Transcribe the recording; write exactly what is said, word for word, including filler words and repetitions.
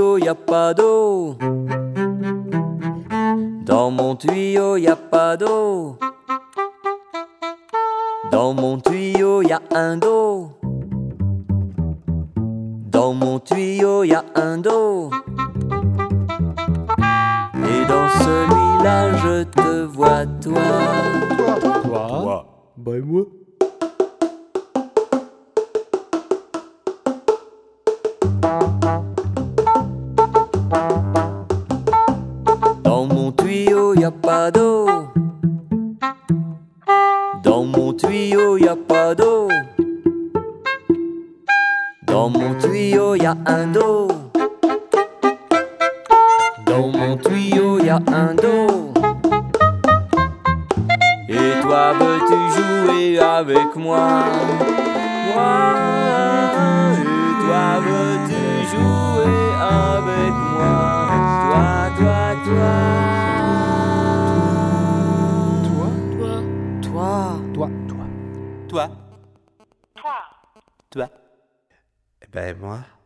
tuyau, y a pas d'eau. Dans mon tuyau, y a pas d'eau. Dans mon tuyau, y a un dos. Dans mon tuyau, y a un dos. Et dans celui-là, je te vois, toi. Toi. Toi. Bah et moi. Dans mon tuyau, y a pas d'eau. Dans mon tuyau, y a pas d'eau. Dans mon tuyau, y a un dos. Dans mon tuyau, y a un dos. Et toi, veux-tu jouer avec moi? Moi. Et toi, veux-tu jouer avec moi? Toi, toi, toi. Toi. Toi. Toi. Toi. Toi. Toi. Eh ben moi.